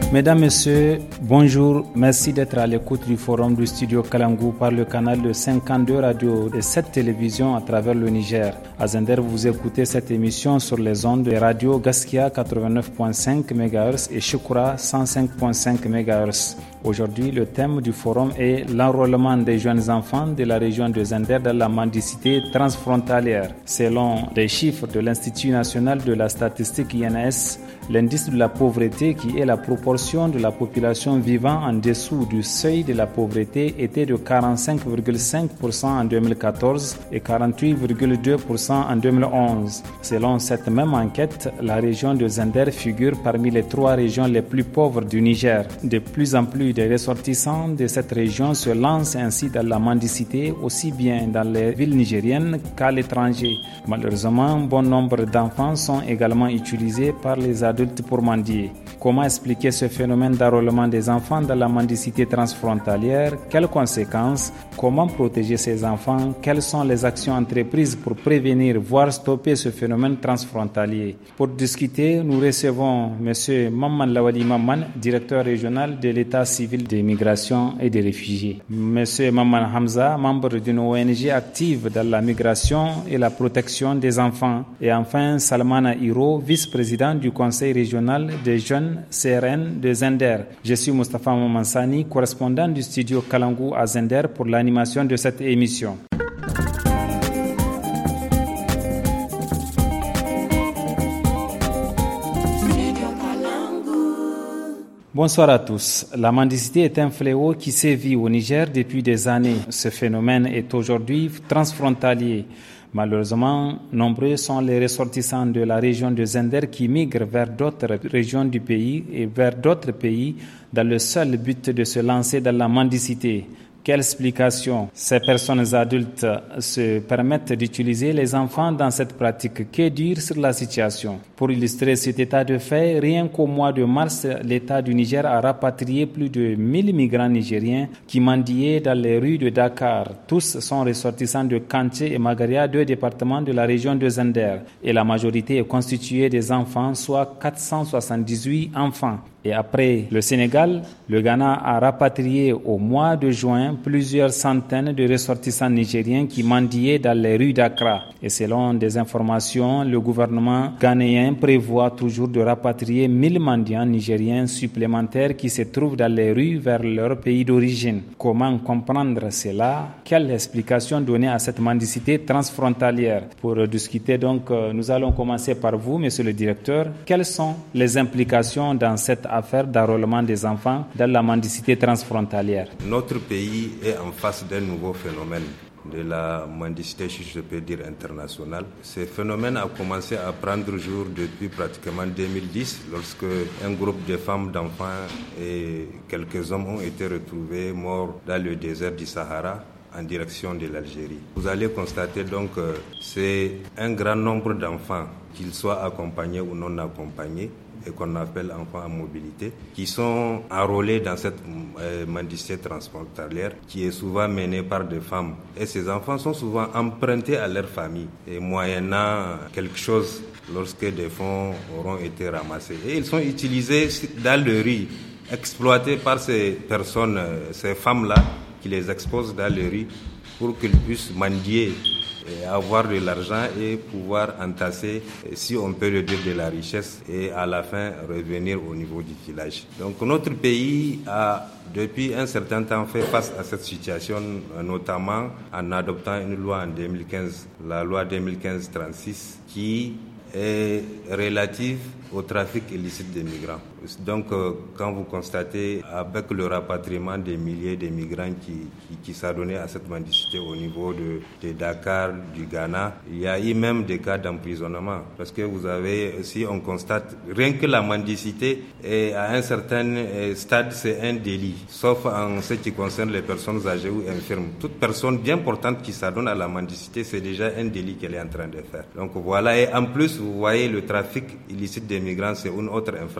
Mesdames, Messieurs, bonjour. Merci d'être à l'écoute du forum du studio Kalangu par le canal de 52 radios et 7 télévisions à travers le Niger. À Zender, vous écoutez cette émission sur les ondes de radio Gaskia 89.5 MHz et Shukura 105.5 MHz. Aujourd'hui, le thème du forum est l'enrôlement des jeunes enfants de la région de Zender dans la mendicité transfrontalière. Selon les chiffres de l'Institut national de la statistique INS, l'indice de la pauvreté, qui est la proportion de la population vivant en dessous du seuil de la pauvreté, était de 45,5% en 2014 et 48,2% en 2011. Selon cette même enquête, la région de Zender figure parmi les 3 régions les plus pauvres du Niger. De plus en plus de ressortissants de cette région se lancent ainsi dans la mendicité, aussi bien dans les villes nigériennes qu'à l'étranger. Malheureusement, bon nombre d'enfants sont également utilisés par les adultes pour mendier. Comment expliquer ce phénomène d'enrôlement des enfants dans la mendicité transfrontalière? Quelles conséquences? Comment protéger ces enfants? Quelles sont les actions entreprises pour prévenir, voire stopper ce phénomène transfrontalier? Pour discuter, nous recevons M. Maman Lawali Maman, directeur régional de l'État civil des migrations et des réfugiés. M. Maman Hamza, membre d'une ONG active dans la migration et la protection des enfants. Et enfin, Salmana Hiro, vice-président du Conseil régional des jeunes CRN de Zender. Je suis Moustapha Mamansani, correspondant du studio Kalangu à Zender pour l'animation de cette émission. Bonsoir à tous. La mendicité est un fléau qui sévit au Niger depuis des années. Ce phénomène est aujourd'hui transfrontalier. Malheureusement, nombreux sont les ressortissants de la région de Zender qui migrent vers d'autres régions du pays et vers d'autres pays dans le seul but de se lancer dans la mendicité. Quelle explication? Ces personnes adultes se permettent d'utiliser les enfants dans cette pratique. Que dire sur la situation? Pour illustrer cet état de fait, rien qu'au mois de mars, l'État du Niger a rapatrié plus de 1000 migrants nigériens qui mendiaient dans les rues de Dakar. Tous sont ressortissants de Kanché et Magaria, 2 départements de la région de Zender. Et la majorité est constituée des enfants, soit 478 enfants. Et après le Sénégal, le Ghana a rapatrié au mois de juin plusieurs centaines de ressortissants nigériens qui mendiaient dans les rues d'Accra. Et selon des informations, le gouvernement ghanéen prévoit toujours de rapatrier 1000 mendiants nigériens supplémentaires qui se trouvent dans les rues vers leur pays d'origine. Comment comprendre cela? Quelle explication donner à cette mendicité transfrontalière? Pour discuter donc, nous allons commencer par vous, monsieur le directeur. Quelles sont les implications dans cette affaire d'enrôlement des enfants dans la mendicité transfrontalière? Notre pays est en face d'un nouveau phénomène de la mendicité, si je peux dire, internationale. Ce phénomène a commencé à prendre jour depuis pratiquement 2010, lorsque un groupe de femmes, d'enfants et quelques hommes ont été retrouvés morts dans le désert du Sahara en direction de l'Algérie. Vous allez constater donc que c'est un grand nombre d'enfants, qu'ils soient accompagnés ou non accompagnés, et qu'on appelle enfants en mobilité, qui sont enrôlés dans cette mendicité transfrontalière qui est souvent menée par des femmes. Et ces enfants sont souvent empruntés à leur famille, et moyennant quelque chose lorsque des fonds auront été ramassés. Et ils sont utilisés dans le riz, exploités par ces personnes, ces femmes-là, qui les exposent dans le riz pour qu'ils puissent mendier, avoir de l'argent et pouvoir entasser, si on peut le dire, de la richesse et à la fin revenir au niveau du village. Donc notre pays a depuis un certain temps fait face à cette situation, notamment en adoptant une loi en 2015, la loi 2015-36, qui est relative au trafic illicite des migrants. Donc, quand vous constatez, avec le rapatriement des milliers de migrants qui s'adonnaient à cette mendicité au niveau de Dakar, du Ghana, il y a eu même des cas d'emprisonnement. Parce que vous avez, si on constate, rien que la mendicité, à un certain stade, c'est un délit. Sauf en ce qui concerne les personnes âgées ou infirmes. Toute personne bien portante qui s'adonne à la mendicité, c'est déjà un délit qu'elle est en train de faire. Donc voilà, et en plus, vous voyez, le trafic illicite des migrants, c'est une autre infraction très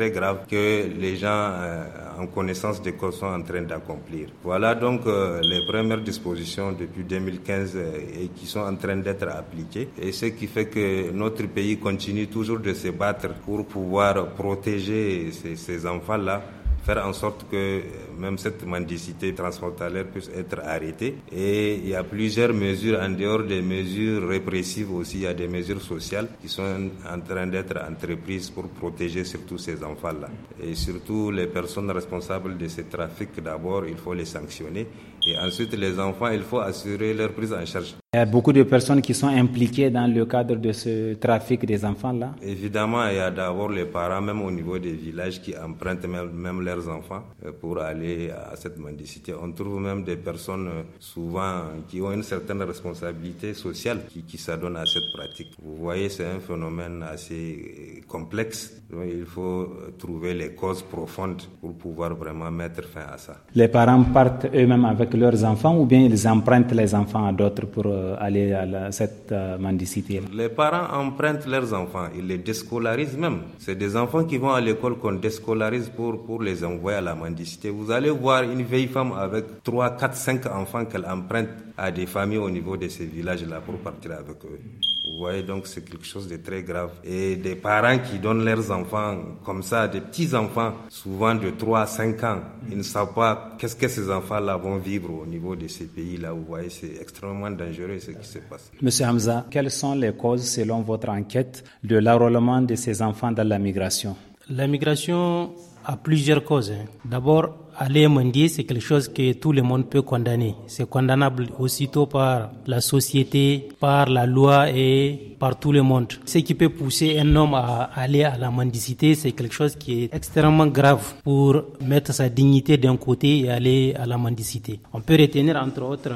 très grave que les gens en connaissance de cause sont en train d'accomplir. Voilà donc les premières dispositions depuis 2015 et qui sont en train d'être appliquées. Et ce qui fait que notre pays continue toujours de se battre pour pouvoir protéger ces enfants-là, faire en sorte que même cette mendicité transfrontalière puisse être arrêtée. Et il y a plusieurs mesures, en dehors des mesures répressives aussi, il y a des mesures sociales qui sont en train d'être entreprises pour protéger surtout ces enfants-là. Et surtout les personnes responsables de ces trafics, d'abord, il faut les sanctionner. Et ensuite, les enfants, il faut assurer leur prise en charge. Il y a beaucoup de personnes qui sont impliquées dans le cadre de ce trafic des enfants-là. Évidemment, il y a d'abord les parents, même au niveau des villages, qui empruntent même leurs enfants pour aller à cette mendicité. On trouve même des personnes souvent qui ont une certaine responsabilité sociale qui s'adonnent à cette pratique. Vous voyez, c'est un phénomène assez complexe. Donc, il faut trouver les causes profondes pour pouvoir vraiment mettre fin à ça. Les parents partent eux-mêmes avec leurs enfants ou bien ils empruntent les enfants à d'autres pour aller à cette mendicité? Les parents empruntent leurs enfants, ils les déscolarisent même. C'est des enfants qui vont à l'école qu'on déscolarise pour les envoyer à la mendicité. Vous allez voir une vieille femme avec 3, 4, 5 enfants qu'elle emprunte à des familles au niveau de ces villages-là pour partir avec eux. Vous voyez, donc c'est quelque chose de très grave. Et des parents qui donnent leurs enfants comme ça, des petits-enfants, souvent de 3 à 5 ans, ils ne savent pas qu'est-ce que ces enfants-là vont vivre au niveau de ces pays-là. Vous voyez, c'est extrêmement dangereux ce qui se passe. Monsieur Hamza, quelles sont les causes, selon votre enquête, de l'enrôlement de ces enfants dans la migration? La migration a plusieurs causes. D'abord, aller mendier, c'est quelque chose que tout le monde peut condamner. C'est condamnable aussitôt par la société, par la loi et par tout le monde. Ce qui peut pousser un homme à aller à la mendicité, c'est quelque chose qui est extrêmement grave pour mettre sa dignité d'un côté et aller à la mendicité. On peut retenir entre autres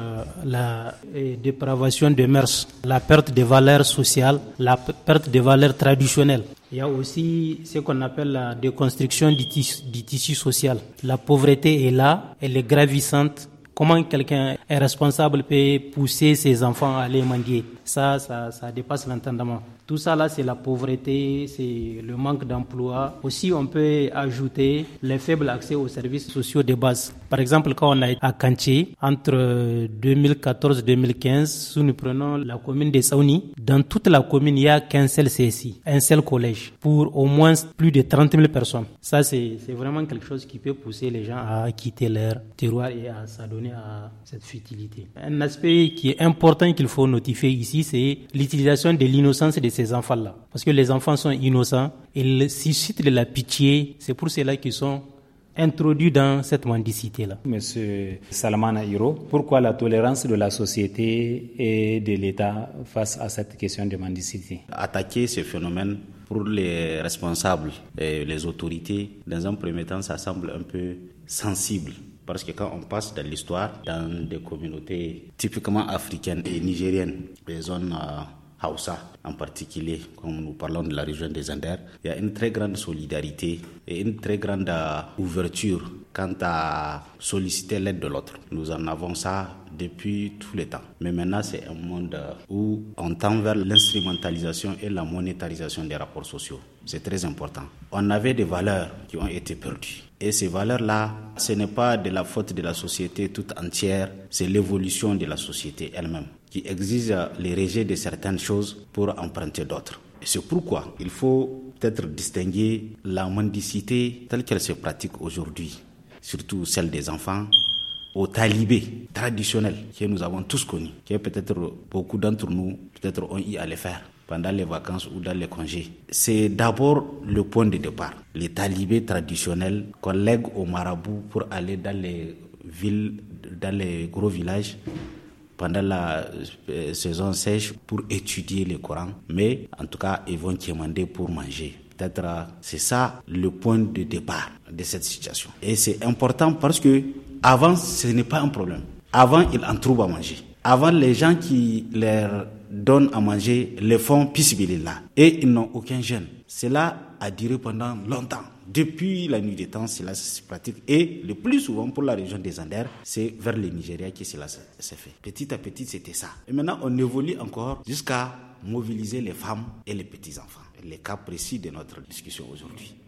la dépravation de mœurs, la perte de valeurs sociales, la perte de valeurs traditionnelles. Il y a aussi ce qu'on appelle la déconstruction du tissu social. La pauvreté est là, elle est gravissante. Comment quelqu'un est responsable peut pousser ses enfants à aller mendier? Ça dépasse l'entendement. Tout ça là, c'est la pauvreté, c'est le manque d'emploi. Aussi, on peut ajouter les faibles accès aux services sociaux de base. Par exemple, quand on est à Kanché, entre 2014 et 2015, si nous prenons la commune de Saouni, dans toute la commune, il n'y a qu'un seul CSI, un seul collège, pour au moins plus de 30 000 personnes. Ça, c'est vraiment quelque chose qui peut pousser les gens à quitter leur terroir et à s'adonner à cette futilité. Un aspect qui est important qu'il faut notifier ici, c'est l'utilisation de l'innocence de ces enfants-là. Parce que les enfants sont innocents, ils suscitent de la pitié, c'est pour cela qu'ils sont introduits dans cette mendicité-là. Monsieur Salman Aïro, pourquoi la tolérance de la société et de l'État face à cette question de mendicité? Attaquer ce phénomène pour les responsables et les autorités, dans un premier temps, ça semble un peu sensible. Parce que quand on passe dans l'histoire, dans des communautés typiquement africaines et nigériennes, les zones Hausa en particulier, comme nous parlons de la région des Anders, il y a une très grande solidarité et une très grande ouverture quant à solliciter l'aide de l'autre. Nous en avons ça depuis tout le temps. Mais maintenant, c'est un monde où on tend vers l'instrumentalisation et la monétarisation des rapports sociaux. C'est très important. On avait des valeurs qui ont été perdues. Et ces valeurs-là, ce n'est pas de la faute de la société toute entière, c'est l'évolution de la société elle-même qui exige les rejets de certaines choses pour emprunter d'autres. Et c'est pourquoi il faut peut-être distinguer la mendicité telle qu'elle se pratique aujourd'hui, surtout celle des enfants, aux talibés traditionnels que nous avons tous connus, que peut-être beaucoup d'entre nous peut-être ont eu à les faire pendant les vacances ou dans les congés. C'est d'abord le point de départ. Les talibés traditionnels qu'on lègue aux marabouts pour aller dans les villes, dans les gros villages, pendant la saison sèche pour étudier le Coran, mais en tout cas ils vont quémander pour manger. Peut-être c'est ça le point de départ de cette situation. Et c'est important parce que avant ce n'est pas un problème. Avant ils en trouvent à manger. Avant les gens qui leur donnent à manger les font pisbilillah et ils n'ont aucun gêne. Cela a duré pendant longtemps. Depuis la nuit des temps, cela se pratique. Et le plus souvent, pour la région des Anders, c'est vers le Nigeria que cela s'est fait. Petit à petit, c'était ça. Et maintenant, on évolue encore jusqu'à mobiliser les femmes et les petits-enfants. Les cas précis de notre discussion aujourd'hui.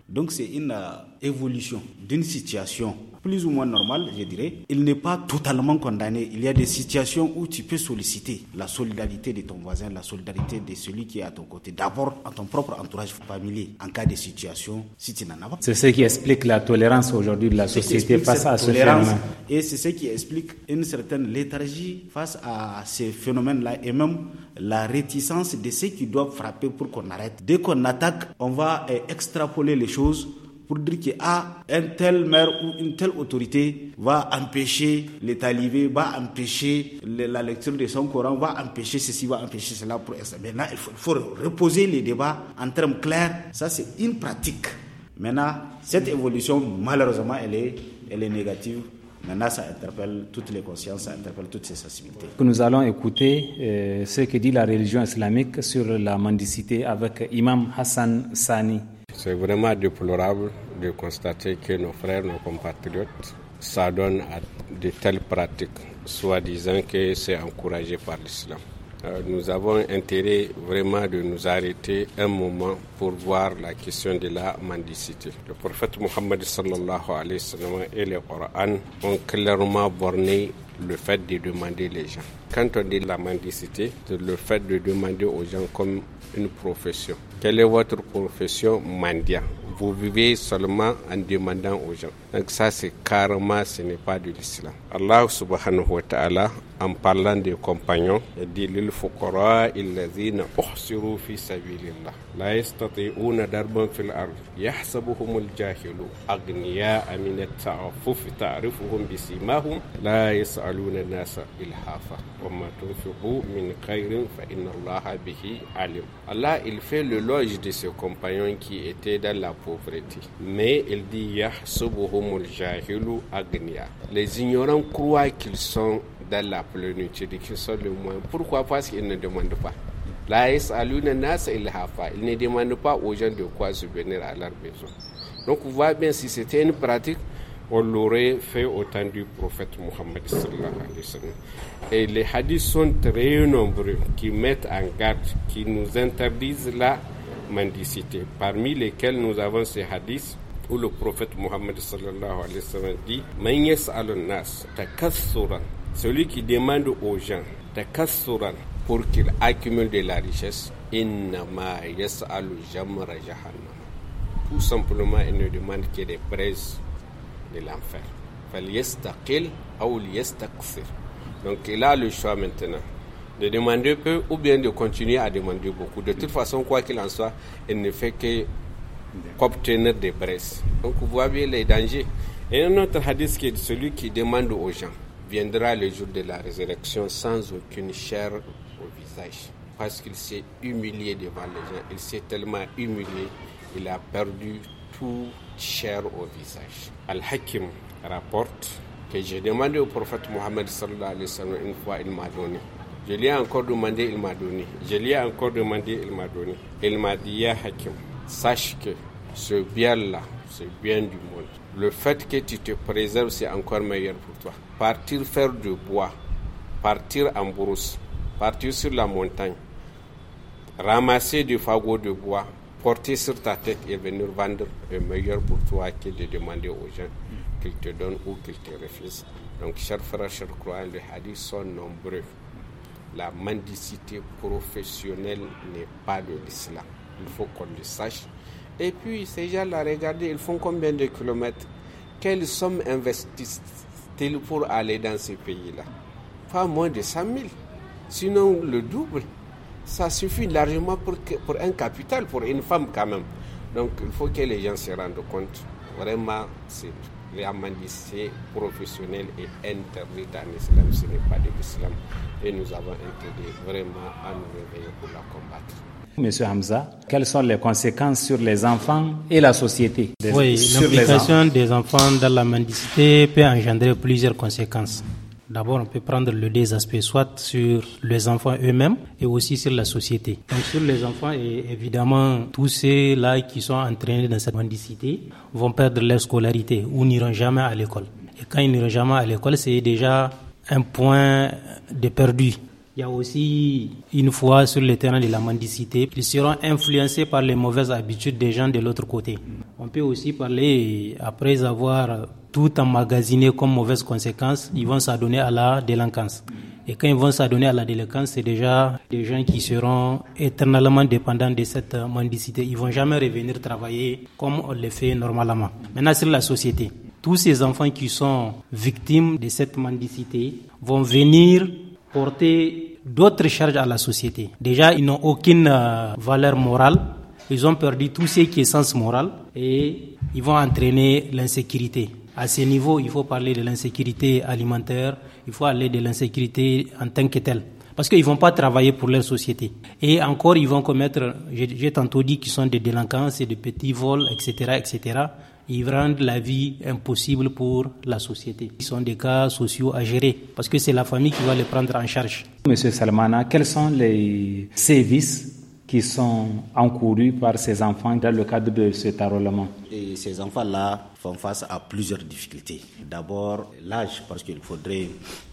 Donc c'est une évolution d'une situation plus ou moins normale, je dirais. Il n'est pas totalement condamné. Il y a des situations où tu peux solliciter la solidarité de ton voisin, la solidarité de celui qui est à ton côté. D'abord, à ton propre entourage familier, en cas de situation, si tu n'en as pas. C'est ce qui explique la tolérance aujourd'hui de la société face à ce phénomène. Et c'est ce qui explique une certaine léthargie face à ces phénomènes-là et même la réticence de ceux qui doivent frapper pour qu'on arrête. Dès qu'on attaque, on va extrapoler les choses pour dire que un tel maire ou une telle autorité va empêcher les talibés, va empêcher la lecture de son Coran, va empêcher ceci, va empêcher cela. Maintenant, il faut reposer les débats en termes clairs. Ça, c'est une pratique. Maintenant, cette évolution, malheureusement, elle est négative. Maintenant, ça interpelle toutes les consciences, ça interpelle toutes ces sensibilités. Nous allons écouter ce que dit la religion islamique sur la mendicité avec Imam Hassan Sani. C'est vraiment déplorable de constater que nos frères, nos compatriotes s'adonnent à de telles pratiques, soi-disant que c'est encouragé par l'islam. Nous avons intérêt vraiment de nous arrêter un moment pour voir la question de la mendicité. Le prophète Mohammed sallallahu alayhi wa sallam et le Coran ont clairement borné le fait de demander les gens. Quand on dit la mendicité, c'est le fait de demander aux gens comme une profession. Quelle est votre profession? Mendiant. Vous vivez seulement en demandant aux gens. Donc ça, c'est carrément, ce n'est pas de l'islam. Allah subhanahu wa ta'ala, en parlant des compagnons, dit lil fuqara alladhina uhsiru fi sabilillah la yastati'una darban fil ard yahsabuhum al-jahilu aghniya'a min at-ta'affuf ta'rifuhum bisimahum la yas'aluna an-nasa ilhafa wa ma tunfiqu min khairin fa inna Allaha bihi alim. Allah, il fait l'éloge de ses compagnons qui étaient dans la pauvreté, mais il dit yahsabuhum al-jahilu aghniya. Les ignorants croient qu'ils sont dans la plénitude, qu'ils sont le moins. Pourquoi? Parce qu'ils ne demandent pas. La yas'aluna an-nasa ilhafa. Ils ne demandent pas aux gens de quoi subvenir à leurs besoins. Donc vous voyez bien, si c'était une pratique, on l'aurait fait au temps du prophète Mohammed sallallahu alayhi wa sallam. Et les hadiths sont très nombreux qui mettent en garde, qui nous interdisent la mendicité, parmi lesquels nous avons ces hadiths où le prophète Mohammed sallallahu alayhi wa sallam dit Man yas'alun nas takassuran, celui qui demande aux gens takassuran pour qu'ils accumulent de la richesse, innama yas'alu jamra jahannam, tout simplement il ne demande que des braises de l'enfer. Falyastaqil aw liyastakthir. Donc il a le choix maintenant de demander peu ou bien de continuer à demander beaucoup. De toute façon, quoi qu'il en soit, il ne fait qu'obtenir des braises. Donc vous voyez les dangers. Et un autre hadith qui est celui qui demande aux gens viendra le jour de la résurrection sans aucune chair au visage, parce qu'il s'est humilié devant les gens. Il s'est tellement humilié, il a perdu toute chair au visage. Al-Hakim rapporte que j'ai demandé au prophète Mohammed sallallahu alayhi wa sallam une fois, il m'a donné. Je lui ai encore demandé, il m'a donné. Je lui ai encore demandé, il m'a donné. Il m'a dit, ya Hakim, sache que ce bien-là, ce bien du monde, le fait que tu te préserves, c'est encore meilleur pour toi. Partir faire du bois, partir en brousse, partir sur la montagne, ramasser du fagot de bois, porter sur ta tête et venir vendre est meilleur pour toi que de demander aux gens qu'ils te donnent ou qu'ils te refusent. Donc, chers frères, chers croyants, les hadiths sont nombreux. La mendicité professionnelle n'est pas de l'islam. Il faut qu'on le sache. Et puis, ces gens-là, regardez, ils font combien de kilomètres? Quelles sommes investissent-ils pour aller dans ces pays-là? Pas moins de 100 000. Sinon, le double. Ça suffit largement pour un capital, pour une femme quand même. Donc, il faut que les gens se rendent compte. Vraiment, la mendicité professionnelle est interdite en islam. Ce n'est pas de l'islam. Et nous avons intérêt vraiment à nous réveiller pour la combattre. Monsieur Hamza, quelles sont les conséquences sur les enfants et la société? Oui, l'implication des enfants dans la mendicité peut engendrer plusieurs conséquences. D'abord, on peut prendre les aspects soit sur les enfants eux-mêmes et aussi sur la société. Donc sur les enfants, et évidemment, tous ceux-là qui sont entraînés dans cette mendicité vont perdre leur scolarité ou n'iront jamais à l'école. Et quand ils n'iront jamais à l'école, c'est déjà un point de perdu. Il y a aussi, une fois sur le terrain de la mendicité, ils seront influencés par les mauvaises habitudes des gens de l'autre côté. On peut aussi parler, après avoir tout emmagasiné comme mauvaise conséquence, ils vont s'adonner à la délinquance. Et quand ils vont s'adonner à la délinquance, c'est déjà des gens qui seront éternellement dépendants de cette mendicité. Ils ne vont jamais revenir travailler comme on le fait normalement. Maintenant, sur la société, tous ces enfants qui sont victimes de cette mendicité vont venir porter d'autres charges à la société. Déjà, ils n'ont aucune valeur morale. Ils ont perdu tout ce qui est sens moral et ils vont entraîner l'insécurité. À ce niveau, il faut parler de l'insécurité alimentaire, il faut parler de l'insécurité en tant que telle. Parce qu'ils ne vont pas travailler pour leur société. Et encore, ils vont commettre, j'ai tantôt dit qu'ils sont des délinquants, c'est des petits vols, etc., etc. Ils rendent la vie impossible pour la société. Ils sont des cas sociaux à gérer, parce que c'est la famille qui va les prendre en charge. Monsieur Salmana, quels sont les services qui sont encourus par ces enfants dans le cadre de cet enrôlement? Et ces enfants-là font face à plusieurs difficultés. D'abord, l'âge, parce qu'il faudrait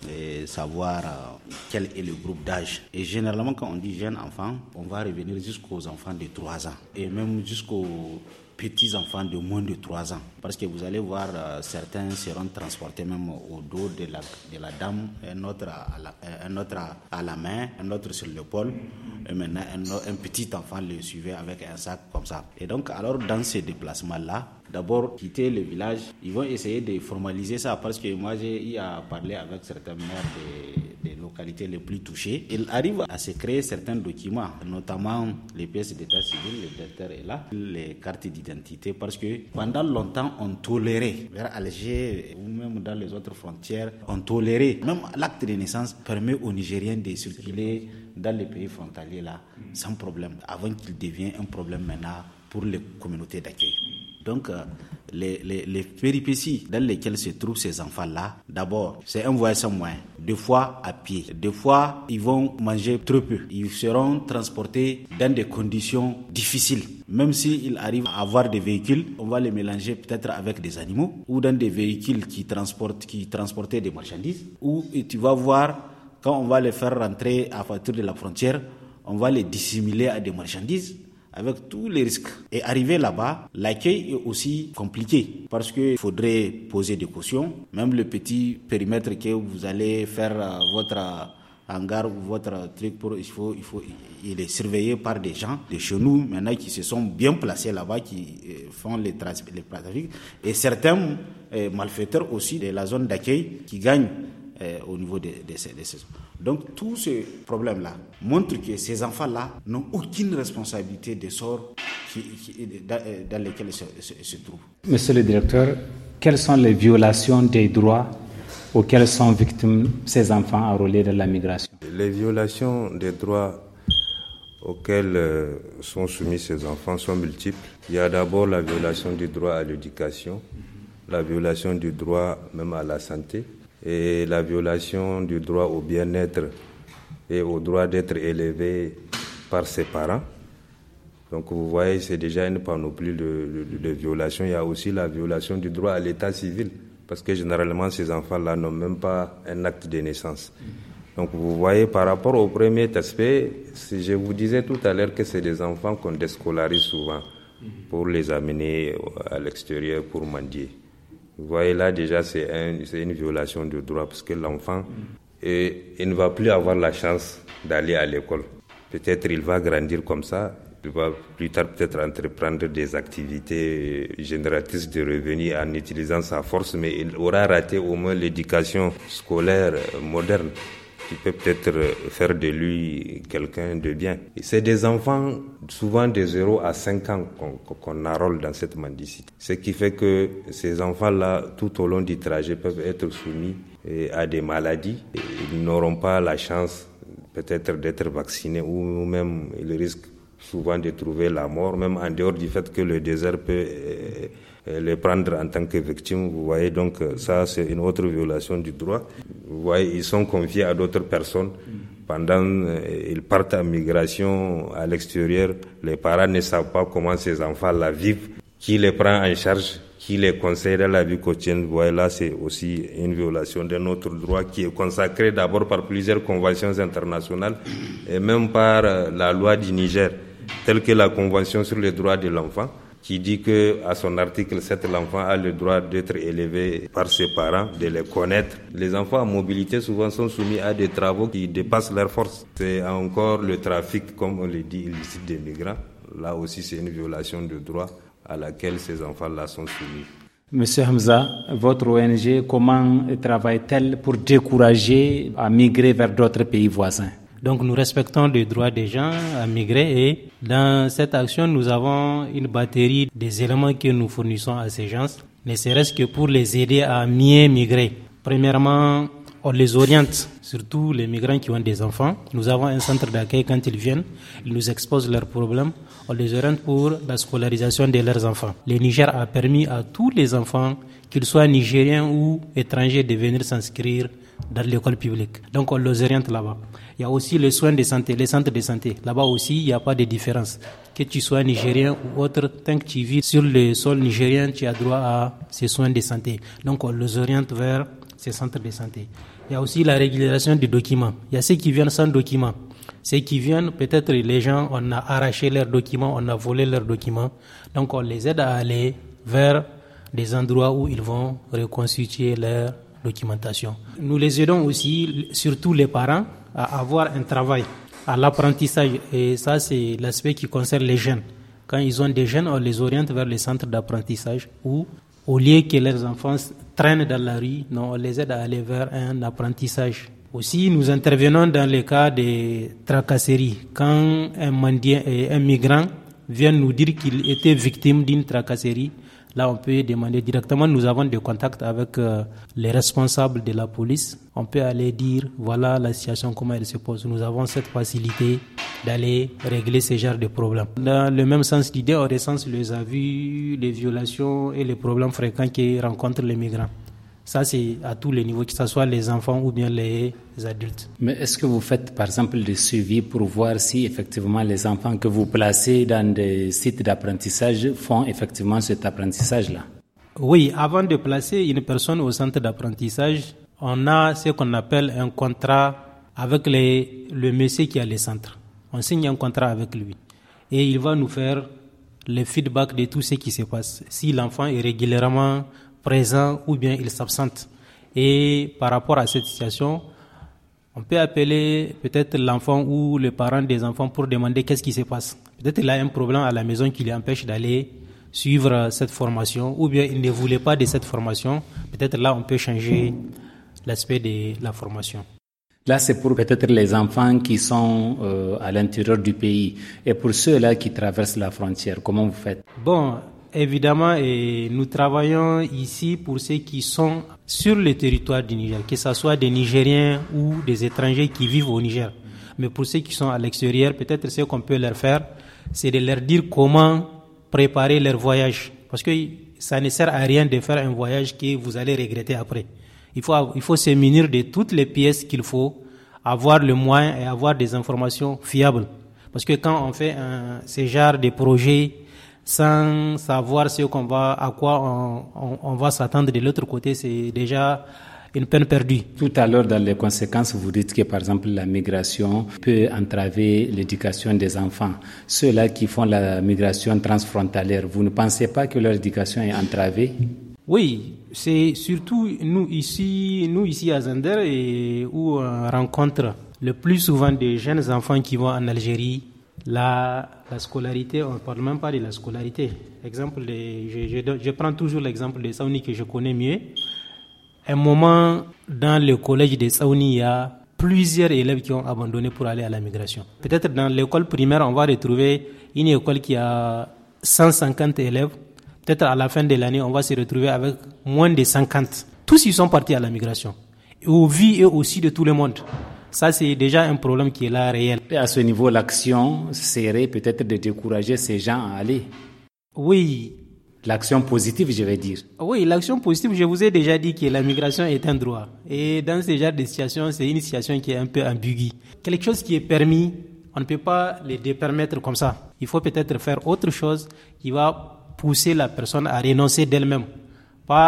savoir quel est le groupe d'âge. Et généralement, quand on dit jeunes enfants, on va revenir jusqu'aux enfants de 3 ans et même jusqu'aux petits-enfants de moins de 3 ans. Parce que vous allez voir, certains seront transportés même au dos de la dame, un autre à la main, un autre sur l'épaule, et maintenant un petit enfant le suivait avec un sac comme ça. Et donc, alors, dans ces déplacements-là, d'abord, quitter le village, ils vont essayer de formaliser ça, parce que moi, j'ai eu à parler avec certains maires des localités les plus touchées. Ils arrivent à se créer certains documents, notamment les pièces d'état civil, le directeur est là, les cartes d'identité, parce que pendant longtemps, on tolérait, vers Alger ou même dans les autres frontières, on tolérait. Même l'acte de naissance permet aux Nigériens de circuler dans les pays frontaliers là, sans problème, avant qu'il devienne un problème maintenant pour les communautés d'accueil. Donc, les péripéties dans lesquelles se trouvent ces enfants-là, d'abord, c'est un voyage sans moyen. Des fois à pied. Des fois, ils vont manger trop peu. Ils seront transportés dans des conditions difficiles. Même s'ils arrivent à avoir des véhicules, on va les mélanger peut-être avec des animaux ou dans des véhicules qui transportaient des marchandises. Ou tu vas voir, quand on va les faire rentrer à partir de la frontière, on va les dissimuler à des marchandises, avec tous les risques. Et arrivé là-bas, l'accueil est aussi compliqué parce qu'il faudrait poser des cautions. Même le petit périmètre que vous allez faire votre hangar ou votre truc, il est surveillé par des gens de chez nous maintenant qui se sont bien placés là-bas, qui font les trafics. Et certains malfaiteurs aussi de la zone d'accueil qui gagnent au niveau de ces zones. Donc, tous ces problèmes-là montrent que ces enfants-là n'ont aucune responsabilité des sorts dans lesquels ils se trouvent. Monsieur le directeur, quelles sont les violations des droits auxquelles sont victimes ces enfants enrôlés dans la migration? Les violations des droits auxquelles sont soumis ces enfants sont multiples. Il y a d'abord la violation du droit à l'éducation, la violation du droit même à la santé, et la violation du droit au bien-être et au droit d'être élevé par ses parents. Donc vous voyez, c'est déjà une panoplie de violations. Il y a aussi la violation du droit à l'état civil, parce que généralement ces enfants-là n'ont même pas un acte de naissance. Donc vous voyez, par rapport au premier aspect, je vous disais tout à l'heure que c'est des enfants qu'on déscolarise souvent pour les amener à l'extérieur pour mendier. Vous voyez là déjà c'est une violation de droit, parce que l'enfant il ne va plus avoir la chance d'aller à l'école. Peut-être il va grandir comme ça, il va plus tard peut-être entreprendre des activités génératrices de revenus en utilisant sa force, mais il aura raté au moins l'éducation scolaire moderne qui peut peut-être faire de lui quelqu'un de bien. Et c'est des enfants souvent de 0 à 5 ans qu'on enrôle dans cette mendicité. Ce qui fait que ces enfants-là, tout au long du trajet, peuvent être soumis à des maladies. Et ils n'auront pas la chance peut-être d'être vaccinés, ou même ils risquent souvent de trouver la mort, même en dehors du fait que le désert peut les prendre en tant que victimes. Vous voyez, donc ça c'est une autre violation du droit. Vous voyez, ils sont confiés à d'autres personnes. Pendant ils partent en migration à l'extérieur, les parents ne savent pas comment ces enfants-là vivent, qui les prend en charge, qui les conseille dans la vie quotidienne. Voilà, c'est aussi une violation de notre droit qui est consacré d'abord par plusieurs conventions internationales et même par la loi du Niger, telle que la Convention sur les droits de l'enfant, qui dit que à son article 7, l'enfant a le droit d'être élevé par ses parents, de les connaître. Les enfants en mobilité souvent sont soumis à des travaux qui dépassent leurs forces. C'est encore le trafic, comme on le dit, illicite des migrants. Là aussi, c'est une violation de droit à laquelle ces enfants-là sont soumis. Monsieur Hamza, votre ONG, comment travaille-t-elle pour décourager à migrer vers d'autres pays voisins? Donc nous respectons les droits des gens à migrer et dans cette action, nous avons une batterie des éléments que nous fournissons à ces gens, ne serait-ce que pour les aider à mieux migrer. Premièrement, on les oriente, surtout les migrants qui ont des enfants. Nous avons un centre d'accueil quand ils viennent, ils nous exposent leurs problèmes. On les oriente pour la scolarisation de leurs enfants. Le Niger a permis à tous les enfants, qu'ils soient nigériens ou étrangers, de venir s'inscrire dans l'école publique. Donc on les oriente là-bas. Il y a aussi les soins de santé, les centres de santé. Là-bas aussi, il n'y a pas de différence. Que tu sois nigérien ou autre, tant que tu vis sur le sol nigérien, tu as droit à ces soins de santé. Donc on les oriente vers ces centres de santé. Il y a aussi la régularisation des documents. Il y a ceux qui viennent sans documents. Ceux qui viennent, peut-être les gens, on a arraché leurs documents, on a volé leurs documents. Donc on les aide à aller vers des endroits où ils vont reconstituer leur documentation. Nous les aidons aussi, surtout les parents, à avoir un travail, à l'apprentissage. Et ça, c'est l'aspect qui concerne les jeunes. Quand ils ont des jeunes, on les oriente vers les centres d'apprentissage où, au lieu que leurs enfants traînent dans la rue, non, on les aide à aller vers un apprentissage. Aussi, nous intervenons dans les cas de tracasseries. Quand un migrant vient nous dire qu'il était victime d'une tracasserie, là, on peut demander directement, nous avons des contacts avec les responsables de la police. On peut aller dire, voilà la situation, comment elle se pose. Nous avons cette facilité d'aller régler ce genre de problèmes. Dans le même sens d'idée, on recense les abus, les violations et les problèmes fréquents que rencontrent les migrants. Ça, c'est à tous les niveaux, que ce soit les enfants ou bien les adultes. Mais est-ce que vous faites, par exemple, des suivis pour voir si, effectivement, les enfants que vous placez dans des sites d'apprentissage font effectivement cet apprentissage-là? Oui, avant de placer une personne au centre d'apprentissage, on a ce qu'on appelle un contrat avec le monsieur qui a le centre. On signe un contrat avec lui. Et il va nous faire le feedback de tout ce qui se passe. Si l'enfant est régulièrement présent ou bien il s'absente. Et par rapport à cette situation, on peut appeler peut-être l'enfant ou le parent des enfants pour demander qu'est-ce qui se passe. Peut-être il a un problème à la maison qui l'empêche d'aller suivre cette formation ou bien il ne voulait pas de cette formation. Peut-être là, on peut changer l'aspect de la formation. Là, c'est pour peut-être les enfants qui sont à l'intérieur du pays. Et pour ceux-là qui traversent la frontière, comment vous faites? Bon, évidemment, nous travaillons ici pour ceux qui sont sur le territoire du Niger, que ce soit des Nigériens ou des étrangers qui vivent au Niger. Mais pour ceux qui sont à l'extérieur, peut-être ce qu'on peut leur faire, c'est de leur dire comment préparer leur voyage. Parce que ça ne sert à rien de faire un voyage que vous allez regretter après. Il faut se munir de toutes les pièces qu'il faut, avoir le moyen et avoir des informations fiables. Parce que quand on fait ce genre de projet sans savoir à quoi on va s'attendre de l'autre côté, c'est déjà une peine perdue. Tout à l'heure, dans les conséquences, vous dites que, par exemple, la migration peut entraver l'éducation des enfants. Ceux-là qui font la migration transfrontalière, vous ne pensez pas que leur éducation est entravée? Oui, c'est surtout nous ici à Zender où on rencontre le plus souvent des jeunes enfants qui vont en Algérie. La scolarité, on ne parle même pas de la scolarité. Je prends toujours l'exemple de Saouni que je connais mieux. Un moment, dans le collège de Saouni, il y a plusieurs élèves qui ont abandonné pour aller à la migration. Peut-être dans l'école primaire, on va retrouver une école qui a 150 élèves. Peut-être à la fin de l'année, on va se retrouver avec moins de 50. Tous ils sont partis à la migration. Et au vu et aussi de tout le monde. Ça, c'est déjà un problème qui est là réel. Et à ce niveau, l'action serait peut-être de décourager ces gens à aller. Oui. L'action positive, je vais dire. Oui, l'action positive, je vous ai déjà dit que la migration est un droit. Et dans ce genre de situation, c'est une situation qui est un peu ambiguë. Quelque chose qui est permis, on ne peut pas le dépermettre comme ça. Il faut peut-être faire autre chose qui va pousser la personne à renoncer d'elle-même, pas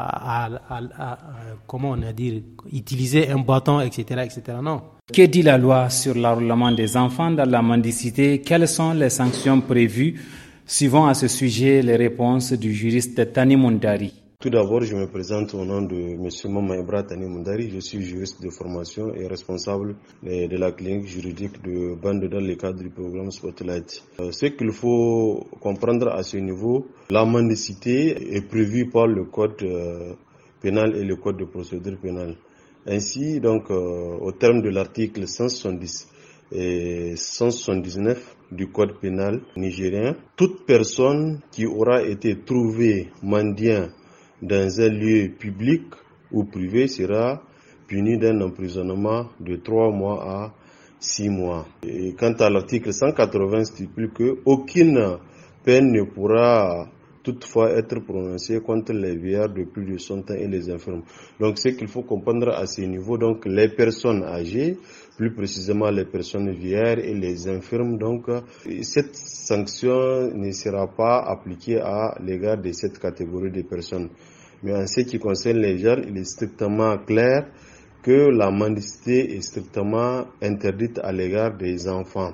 comment on a dit, utiliser un bâton, etc., etc. Non. Que dit la loi sur l'enrôlement des enfants dans la mendicité? Quelles sont les sanctions prévues? Suivons à ce sujet les réponses du juriste Tani Mundari. Tout d'abord, je me présente au nom de M. Mama Ibra Tani Mundari. Je suis juriste de formation et responsable de la clinique juridique de Bande dans le cadre du programme Spotlight. Ce qu'il faut comprendre à ce niveau, la mendicité est prévue par le code pénal et le code de procédure pénale. Ainsi, donc, au terme de l'article 170 et 179 du code pénal nigérien, toute personne qui aura été trouvée mendiant dans un lieu public ou privé sera punie d'un emprisonnement de 3 mois à 6 mois. Et quant à l'article 180 stipule que aucune peine ne pourra toutefois être prononcée contre les vieillards de plus de 100 ans et les infirmes. Donc, ce qu'il faut comprendre à ce niveau, donc, les personnes âgées, plus précisément les personnes vieillards et les infirmes, donc, cette sanction ne sera pas appliquée à l'égard de cette catégorie de personnes. Mais en ce qui concerne les gens, il est strictement clair que la mendicité est strictement interdite à l'égard des enfants.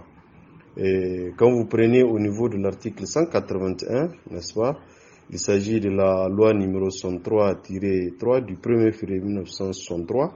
Et quand vous prenez au niveau de l'article 181, n'est-ce pas, il s'agit de la loi numéro 103-3 du 1er février 1963,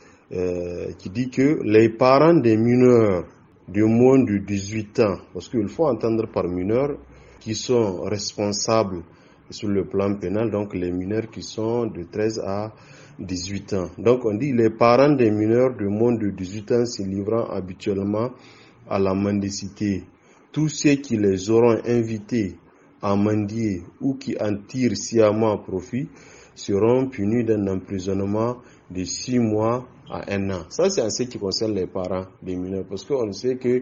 qui dit que les parents des mineurs de moins de 18 ans, parce qu'il faut entendre par mineurs qui sont responsables sur le plan pénal, donc les mineurs qui sont de 13 à 18 ans. Donc on dit les parents des mineurs de moins de 18 ans se livrant habituellement à la mendicité. Tous ceux qui les auront invités à mendier ou qui en tirent sciemment profit seront punis d'un emprisonnement de 6 mois à 1 an. Ça, c'est en ce qui concerne les parents des mineurs, parce qu'on sait que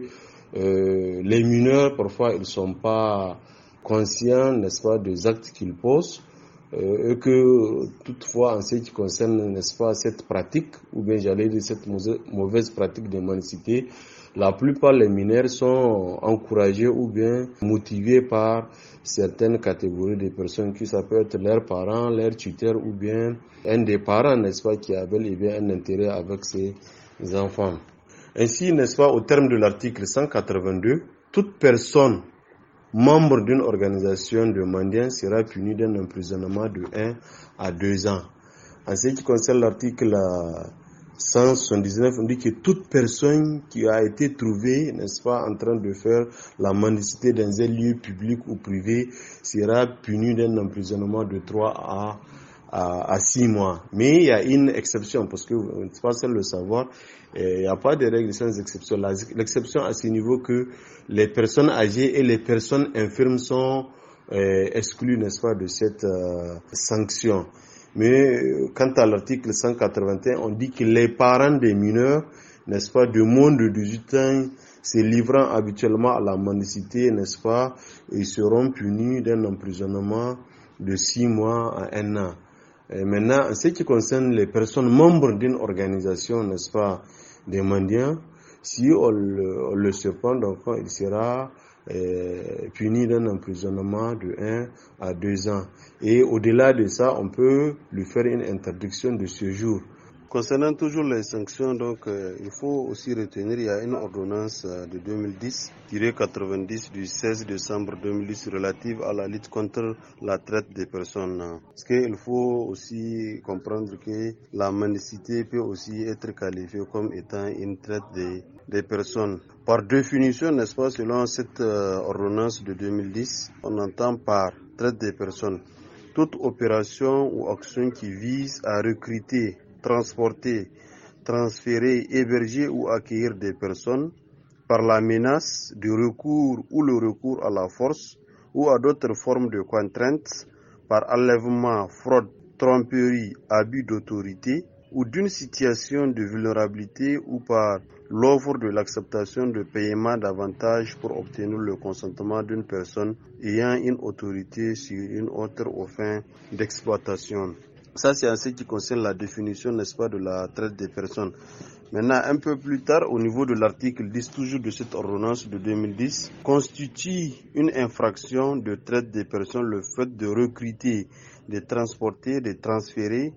les mineurs, parfois, ils ne sont pas conscients, n'est-ce pas, des actes qu'ils posent, et que toutefois, en ce qui concerne, n'est-ce pas, cette pratique, ou bien j'allais dire cette mauvaise pratique de mendicité, la plupart des mineurs sont encouragés ou bien motivés par certaines catégories de personnes qui ça peut être leurs parents, leurs tuteurs ou bien un des parents, n'est-ce pas, qui a bel et bien un intérêt avec ses enfants. Ainsi, n'est-ce pas, au terme de l'article 182, toute personne membre d'une organisation de mendiants sera punie d'un emprisonnement de 1 à 2 ans. En ce qui concerne l'article 179, on dit que toute personne qui a été trouvée, n'est-ce pas, en train de faire la mendicité dans un lieu public ou privé sera punie d'un emprisonnement de 3 à 6 mois. Mais il y a une exception, parce que vous n'êtes pas seul le savoir, il n'y a pas de règle sans exception. L'exception à ce niveau que les personnes âgées et les personnes infirmes sont exclues, n'est-ce pas, de cette sanction. Mais quant à l'article 181, on dit que les parents des mineurs, n'est-ce pas, de moins de 18 ans, se livrant habituellement à la mendicité, n'est-ce pas, ils seront punis d'un emprisonnement de 6 mois à 1 an. Et maintenant, en ce qui concerne les personnes membres d'une organisation, n'est-ce pas, des mendiants, si on le surprend, donc il sera puni d'un emprisonnement de 1 à 2 ans. Et au-delà de ça, on peut lui faire une interdiction de séjour. Concernant toujours les sanctions, donc il faut aussi retenir, il y a une ordonnance de 2010-90 du 16 décembre 2010 relative à la lutte contre la traite des personnes. Parce qu'il faut aussi comprendre que la mendicité peut aussi être qualifiée comme étant une traite des personnes. Par définition, n'est-ce pas, selon cette ordonnance de 2010, on entend par traite des personnes toute opération ou action qui vise à recruter, transporter, transférer, héberger ou accueillir des personnes par la menace du recours ou le recours à la force ou à d'autres formes de contraintes, par enlèvement, fraude, tromperie, abus d'autorité ou d'une situation de vulnérabilité ou par l'offre de l'acceptation de paiement d'avantages pour obtenir le consentement d'une personne ayant une autorité sur une autre aux fins d'exploitation. Ça, c'est en ce qui concerne la définition, n'est-ce pas, de la traite des personnes. Maintenant, un peu plus tard, au niveau de l'article 10, toujours de cette ordonnance de 2010, constitue une infraction de traite des personnes le fait de recruter, de transporter, de transférer,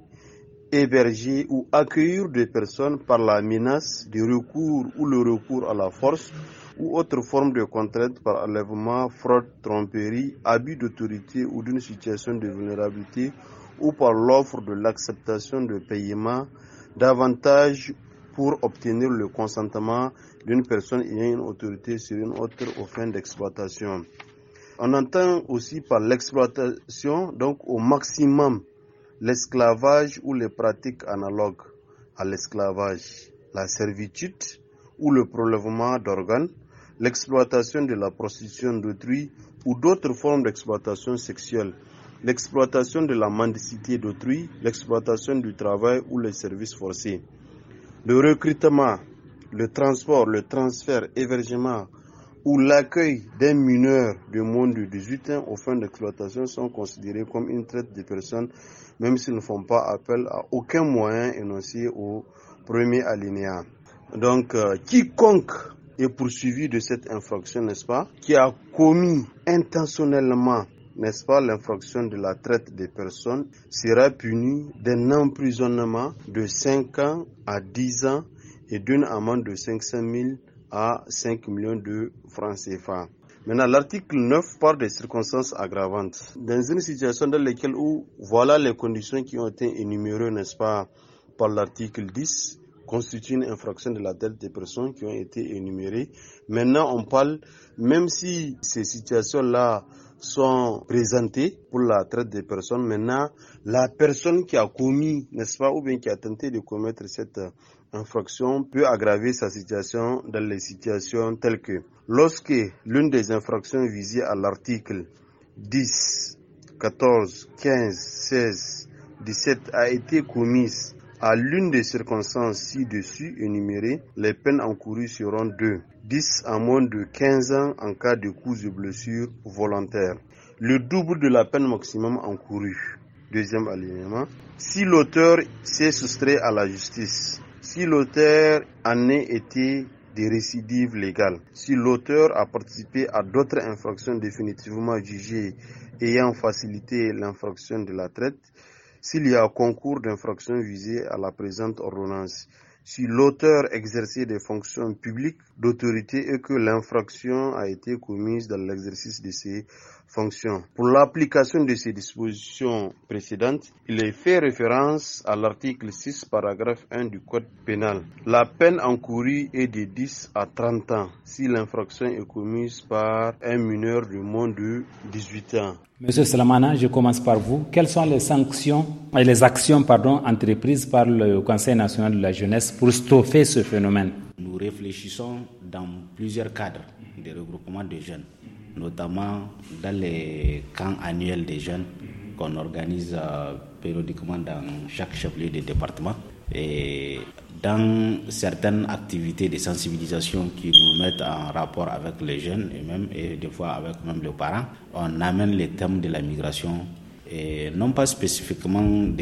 héberger ou accueillir des personnes par la menace de recours ou le recours à la force ou autre forme de contrainte par enlèvement, fraude, tromperie, abus d'autorité ou d'une situation de vulnérabilité ou par l'offre de l'acceptation de paiement davantage pour obtenir le consentement d'une personne ayant une autorité sur une autre aux fins d'exploitation. On entend aussi par l'exploitation, donc au maximum, l'esclavage ou les pratiques analogues à l'esclavage, la servitude ou le prélèvement d'organes, l'exploitation de la prostitution d'autrui ou d'autres formes d'exploitation sexuelle, l'exploitation de la mendicité d'autrui, l'exploitation du travail ou les services forcés. Le recrutement, le transport, le transfert, hébergement ou l'accueil d'un mineur de moins de 18 ans aux fins d'exploitation sont considérés comme une traite de personnes, même s'ils ne font pas appel à aucun moyen énoncé au premier alinéa. Donc, quiconque est poursuivi de cette infraction, n'est-ce pas, qui a commis intentionnellement, n'est-ce pas, l'infraction de la traite des personnes, sera puni d'un emprisonnement de 5 ans à 10 ans et d'une amende de 500 000 à 5 millions de francs CFA. Maintenant, l'article 9 parle des circonstances aggravantes. Dans une situation dans laquelle voilà les conditions qui ont été énumérées, n'est-ce pas, par l'article 10, constitue une infraction de la traite des personnes qui ont été énumérées. Maintenant, on parle, même si ces situations-là sont présentées pour la traite des personnes, maintenant, la personne qui a commis, n'est-ce pas, ou bien qui a tenté de commettre cette infraction peut aggraver sa situation dans les situations telles que lorsque l'une des infractions visées à l'article 10, 14, 15, 16, 17 a été commise à l'une des circonstances ci-dessus énumérées, les peines encourues seront 2. 10 à moins de 15 ans en cas de coups et blessures volontaires. Le double de la peine maximum encourue. Deuxième alinéa. Si l'auteur s'est soustrait à la justice, si l'auteur en est été des récidives légales, si l'auteur a participé à d'autres infractions définitivement jugées ayant facilité l'infraction de la traite, s'il y a concours d'infraction visé à la présente ordonnance, si l'auteur exerçait des fonctions publiques d'autorité et que l'infraction a été commise dans l'exercice de ses fonctions. Pour l'application de ces dispositions précédentes, il est fait référence à l'article 6, paragraphe 1 du Code pénal. La peine encourue est de 10 à 30 ans si l'infraction est commise par un mineur de moins de 18 ans. Monsieur Salamana, je commence par vous. Quelles sont les sanctions et les actions entreprises par le Conseil national de la jeunesse pour stopper ce phénomène? Nous réfléchissons dans plusieurs cadres de regroupement de jeunes, notamment dans les camps annuels des jeunes qu'on organise périodiquement dans chaque chef-lieu de département et dans certaines activités de sensibilisation qui nous mettent en rapport avec les jeunes et des fois avec même les parents. On amène les thèmes de la migration et non pas spécifiquement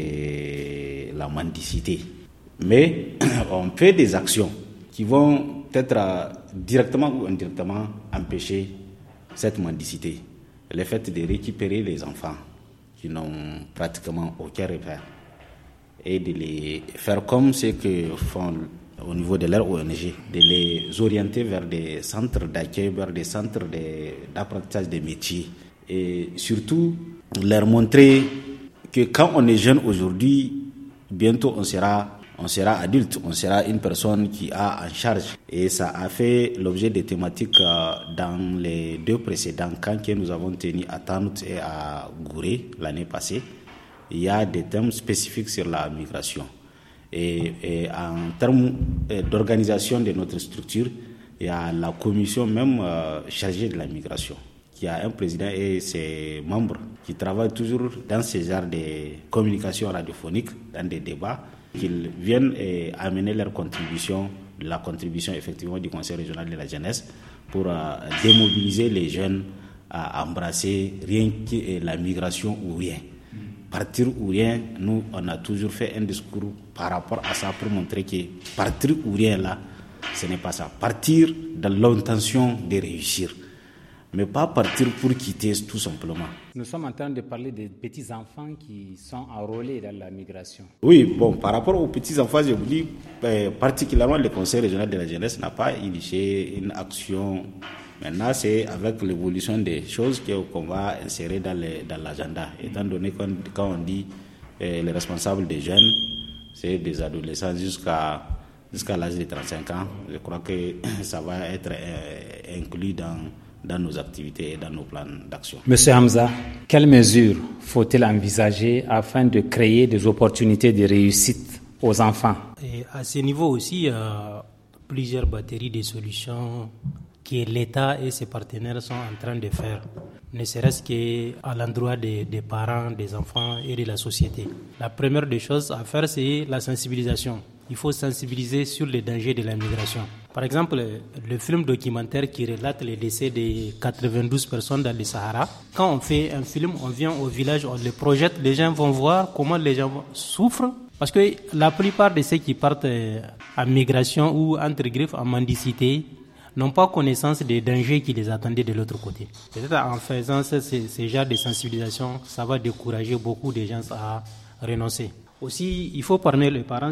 de la mendicité, mais on fait des actions qui vont être directement ou indirectement empêcher cette mendicité. Le fait de récupérer les enfants qui n'ont pratiquement aucun repère et de les faire comme ce que font au niveau de leur ONG, de les orienter vers des centres d'accueil, vers des centres d'apprentissage des métiers et surtout leur montrer que quand on est jeune aujourd'hui, bientôt on sera adulte, on sera une personne qui a en charge. Et ça a fait l'objet des thématiques dans les 2 précédents camps que nous avons tenus à Tanout et à Gouré l'année passée. Il y a des thèmes spécifiques sur la migration. Et en termes d'organisation de notre structure, il y a la commission même chargée de la migration, qui a un président et ses membres qui travaillent toujours dans ces genres de communication radiophonique, dans des débats, qu'ils viennent amener leur contribution, la contribution effectivement du Conseil régional de la jeunesse pour démobiliser les jeunes à embrasser rien que la migration ou rien. partir ou rien, nous, on a toujours fait un discours par rapport à ça pour montrer que partir ou rien là, ce n'est pas ça. Partir dans l'intention de réussir, mais pas partir pour quitter tout simplement. Nous sommes en train de parler des petits-enfants qui sont enrôlés dans la migration. Oui, bon, par rapport aux petits-enfants, je vous dis, particulièrement le Conseil régional de la jeunesse n'a pas initié une action. Maintenant, c'est avec l'évolution des choses qu'on va insérer dans l'agenda. Étant donné que quand on dit les responsables des jeunes, c'est des adolescents jusqu'à l'âge de 35 ans, je crois que ça va être inclus dans nos activités et dans nos plans d'action. Monsieur Hamza, quelles mesures faut-il envisager afin de créer des opportunités de réussite aux enfants? Et à ce niveau aussi, il y a plusieurs batteries de solutions que l'État et ses partenaires sont en train de faire, ne serait-ce qu'à l'endroit des parents, des enfants et de la société. La première des choses à faire, c'est la sensibilisation. Il faut sensibiliser sur les dangers de la migration. Par exemple, le film documentaire qui relate les décès de 92 personnes dans le Sahara. Quand on fait un film, on vient au village, on le projette, les gens vont voir comment les gens souffrent. Parce que la plupart de ceux qui partent en migration ou entre griffes en mendicité n'ont pas connaissance des dangers qui les attendaient de l'autre côté. Peut-être en faisant ces genres de sensibilisation, ça va décourager beaucoup de gens à renoncer. Aussi, il faut parler les parents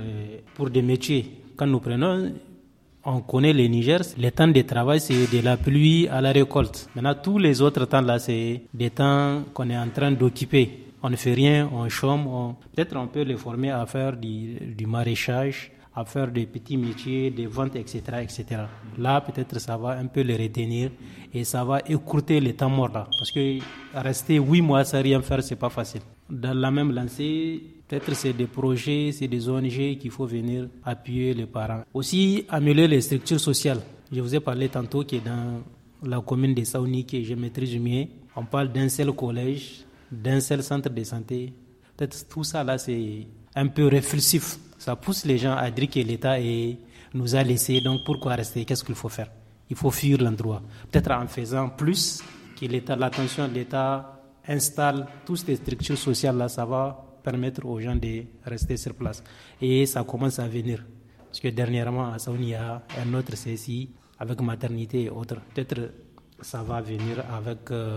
pour des métiers. Quand nous prenons, on connaît le Niger, les temps de travail, c'est de la pluie à la récolte. Maintenant, tous les autres temps là, c'est des temps qu'on est en train d'occuper. On ne fait rien, on chôme. Peut-être on peut les former à faire du maraîchage, à faire des petits métiers, des ventes, etc., etc. Là, peut-être ça va un peu les retenir et ça va écourter les temps morts là. Parce que rester 8 mois sans rien faire, c'est pas facile. Dans la même lancée, peut-être c'est des projets, c'est des ONG qu'il faut venir appuyer les parents. Aussi, améliorer les structures sociales. Je vous ai parlé tantôt que dans la commune de Saouni, que je maîtrise mieux, on parle d'un seul collège, d'un seul centre de santé. Peut-être tout ça là, c'est un peu réflexif. Ça pousse les gens à dire que l'État nous a laissés, donc pourquoi rester? Qu'est-ce qu'il faut faire? Il faut fuir l'endroit. Peut-être en faisant plus que l'État installe toutes ces structures sociales-là, ça va permettre aux gens de rester sur place. Et ça commence à venir. Parce que dernièrement, à Saouni, il y a un autre CSI avec maternité et autres. Peut-être ça va venir avec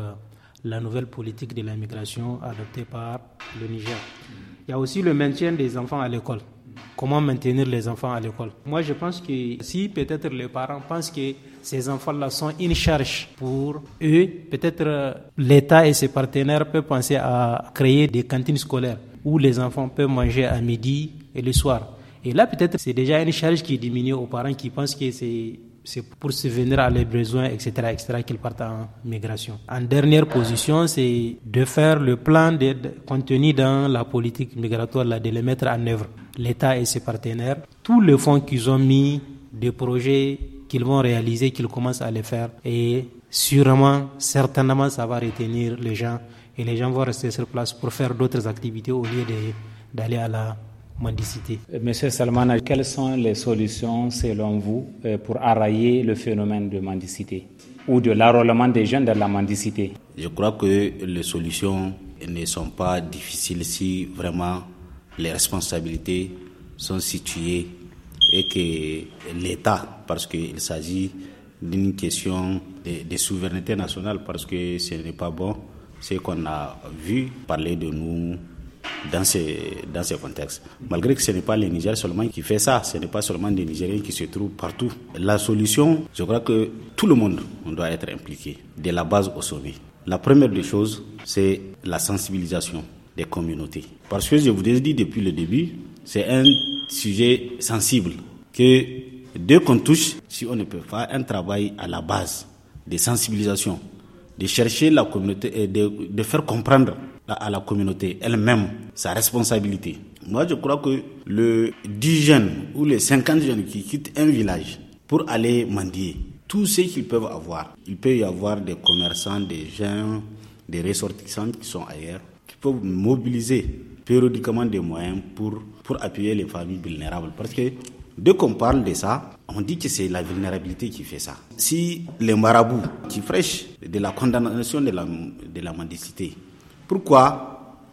la nouvelle politique de la migration adoptée par le Niger. Il y a aussi le maintien des enfants à l'école. Comment maintenir les enfants à l'école? Moi, je pense que si peut-être les parents pensent que ces enfants-là sont une charge pour eux, peut-être l'État et ses partenaires peuvent penser à créer des cantines scolaires où les enfants peuvent manger à midi et le soir. Et là, peut-être c'est déjà une charge qui diminue aux parents qui pensent que c'est pour subvenir à leurs besoins, etc., qu'ils partent en migration. En dernière position, c'est de faire le plan d'aide contenu dans la politique migratoire, là, de les mettre en œuvre. L'État et ses partenaires, tous les fonds qu'ils ont mis, des projets qu'ils vont réaliser, qu'ils commencent à les faire, et sûrement, certainement, ça va retenir les gens, et les gens vont rester sur place pour faire d'autres activités au lieu d'aller à la mendicité. Monsieur Salmana, quelles sont les solutions selon vous pour enrayer le phénomène de mendicité ou de l'enrôlement des jeunes dans la mendicité? Je crois que les solutions ne sont pas difficiles si vraiment les responsabilités sont situées et que l'État, parce qu'il s'agit d'une question de souveraineté nationale, parce que ce n'est pas bon ce qu'on a vu parler de nous dans ces contextes. Malgré que ce n'est pas les Nigériens seulement qui fait ça, ce n'est pas seulement des Nigériens qui se trouvent partout. La solution, je crois que tout le monde doit être impliqué, de la base au sommet. La première des choses, c'est la sensibilisation des communautés. Parce que je vous ai dit depuis le début, c'est un sujet sensible que dès qu'on touche, si on ne peut pas un travail à la base de sensibilisation, de chercher la communauté et de faire comprendre à la communauté elle-même sa responsabilité. Moi, je crois que les 10 jeunes ou les 50 jeunes qui quittent un village pour aller mendier, tout ce qu'ils peuvent avoir, il peut y avoir des commerçants, des gens, des ressortissants qui sont ailleurs, qui peuvent mobiliser périodiquement des moyens pour appuyer les familles vulnérables. Parce que dès qu'on parle de ça, on dit que c'est la vulnérabilité qui fait ça. Si les marabouts qui prêchent de la condamnation de la mendicité, pourquoi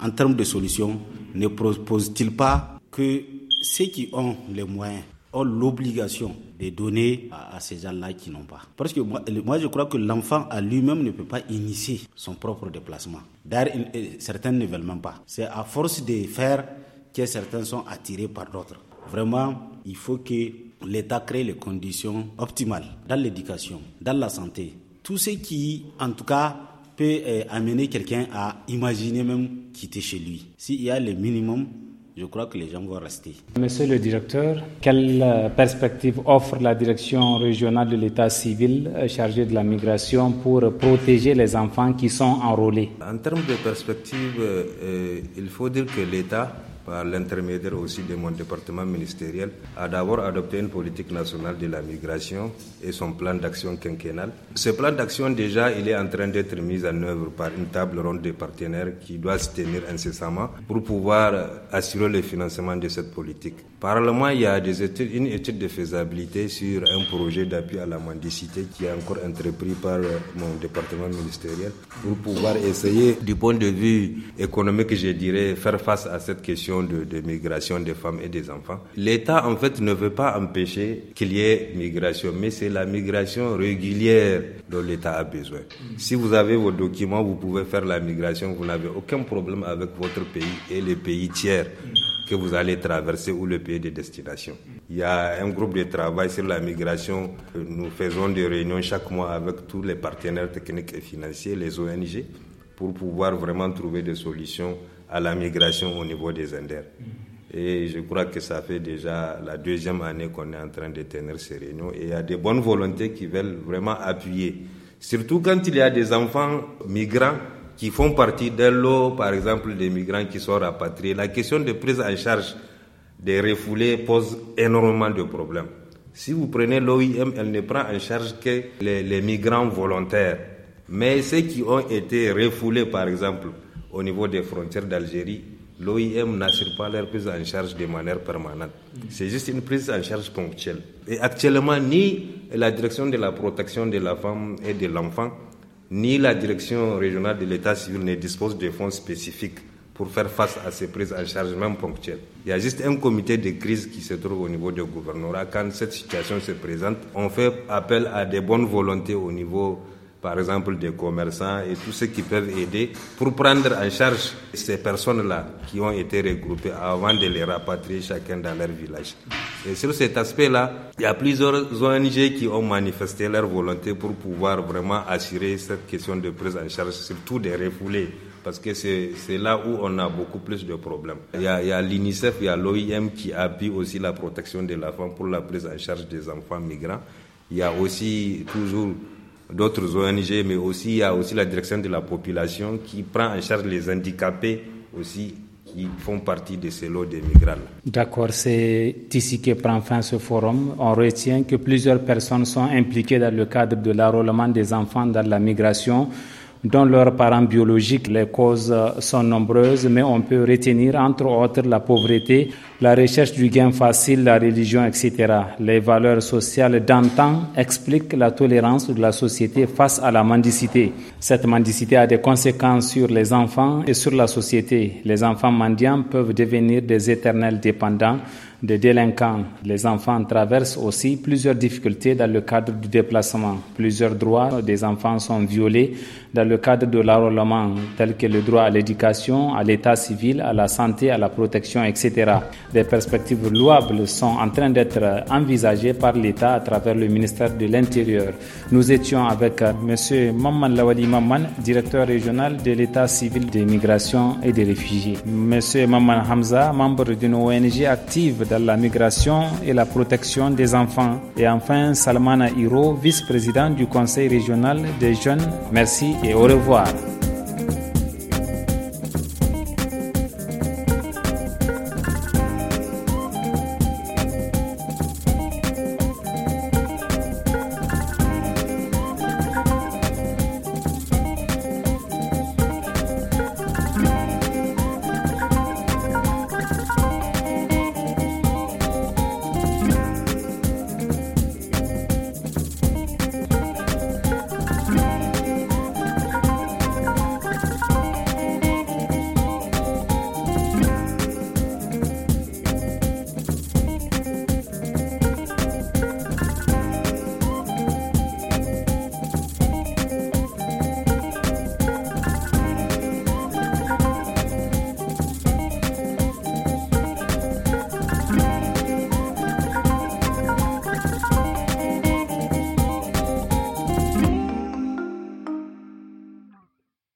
en termes de solutions, ne propose-t-il pas que ceux qui ont les moyens ont l'obligation de donner à ces gens-là qui n'ont pas. Parce que moi, je crois que l'enfant à lui-même ne peut pas initier son propre déplacement. D'ailleurs, certains ne veulent même pas. C'est à force de faire que certains sont attirés par d'autres. Vraiment, il faut que l'État crée les conditions optimales dans l'éducation, dans la santé. Tout ce qui, en tout cas, peut amener quelqu'un à imaginer même quitter chez lui. S'il y a le minimum, je crois que les gens vont rester. Monsieur le directeur, quelle perspective offre la direction régionale de l'État civil chargée de la migration pour protéger les enfants qui sont enrôlés? En termes de perspective, il faut dire que l'État, par l'intermédiaire aussi de mon département ministériel, a d'abord adopté une politique nationale de la migration et son plan d'action quinquennal. Ce plan d'action, déjà, il est en train d'être mis en œuvre par une table ronde de partenaires qui doit se tenir incessamment pour pouvoir assurer le financement de cette politique. Parallèlement, il y a une étude de faisabilité sur un projet d'appui à la mendicité qui est encore entrepris par mon département ministériel pour pouvoir essayer, du point de vue économique, je dirais, faire face à cette question de migration des femmes et des enfants. L'État, en fait, ne veut pas empêcher qu'il y ait migration, mais c'est la migration régulière dont l'État a besoin. Si vous avez vos documents, vous pouvez faire la migration, vous n'avez aucun problème avec votre pays et les pays tiers que vous allez traverser ou le pays de destination. Il y a un groupe de travail sur la migration. Nous faisons des réunions chaque mois avec tous les partenaires techniques et financiers, les ONG, pour pouvoir vraiment trouver des solutions à la migration au niveau des Anders. Et je crois que ça fait déjà la 2e année qu'on est en train de tenir ces réunions. Et il y a des bonnes volontés qui veulent vraiment appuyer. Surtout quand il y a des enfants migrants qui font partie d'un lot, par exemple, des migrants qui sont rapatriés. La question de prise en charge des refoulés pose énormément de problèmes. Si vous prenez l'OIM, elle ne prend en charge que les migrants volontaires. Mais ceux qui ont été refoulés, par exemple, au niveau des frontières d'Algérie, l'OIM n'assure pas leur prise en charge de manière permanente. C'est juste une prise en charge ponctuelle. Et actuellement, ni la direction de la protection de la femme et de l'enfant, ni la direction régionale de l'État civil ne dispose de fonds spécifiques pour faire face à ces prises en charge, même ponctuelles. Il y a juste un comité de crise qui se trouve au niveau du gouvernorat. Quand cette situation se présente, on fait appel à des bonnes volontés au niveau, par exemple, des commerçants et tous ceux qui peuvent aider pour prendre en charge ces personnes-là qui ont été regroupées avant de les rapatrier chacun dans leur village. Et sur cet aspect-là, il y a plusieurs ONG qui ont manifesté leur volonté pour pouvoir vraiment assurer cette question de prise en charge, surtout des refoulés, parce que c'est là où on a beaucoup plus de problèmes. Il y a l'UNICEF, il y a l'OIM qui appuie aussi la protection de la femme pour la prise en charge des enfants migrants. Il y a aussi toujours d'autres ONG, mais aussi il y a aussi la direction de la population qui prend en charge les handicapés aussi, qui font partie de ces lots des migrants. D'accord, c'est ici que prend fin ce forum. On retient que plusieurs personnes sont impliquées dans le cadre de l'enrôlement des enfants dans la migration, dont leurs parents biologiques. Les causes sont nombreuses, mais on peut retenir entre autres la pauvreté, la recherche du gain facile, la religion, etc. Les valeurs sociales d'antan expliquent la tolérance de la société face à la mendicité. Cette mendicité a des conséquences sur les enfants et sur la société. Les enfants mendiants peuvent devenir des éternels dépendants, des délinquants. Les enfants traversent aussi plusieurs difficultés dans le cadre du déplacement. Plusieurs droits des enfants sont violés dans le cadre de l'enrôlement, tels que le droit à l'éducation, à l'état civil, à la santé, à la protection, etc. Des perspectives louables sont en train d'être envisagées par l'État à travers le ministère de l'Intérieur. Nous étions avec M. Maman Lawali Maman, directeur régional de l'état civil des migrations et des réfugiés. M. Maman Hamza, membre d'une ONG active dans la migration et la protection des enfants. Et enfin, Salmana Hiro, vice-président du Conseil régional des jeunes. Merci et au revoir.